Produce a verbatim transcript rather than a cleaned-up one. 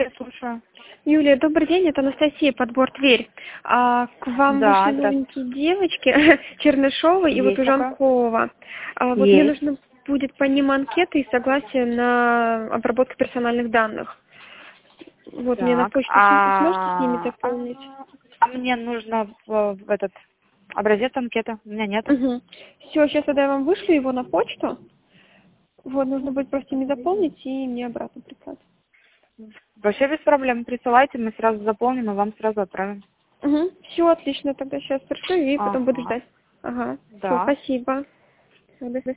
Я слушаю. Юлия, добрый день, это Анастасия, подбор Тверь. А, к вам Да, вышли здравствуйте. новенькие девочки, Чернышова и вот Есть такое? Ужанкова. А, вот мне Есть. нужно будет по ним анкеты и согласие на обработку персональных данных. Вот мне на Так, почту ссылку сможете с ними а, заполнить? а, а мне нужно в, в этот образец анкеты. У меня нету. Угу. Все, сейчас тогда я вам вышлю его на почту. Вот, нужно будет просто ими заполнить и мне обратно прислать. Вообще без проблем. Присылайте, мы сразу заполним и вам сразу отправим. Угу. Все, отлично, тогда сейчас пришлю и потом буду Ага. ждать. Ага. Все, Да. спасибо. Всё, до свидания.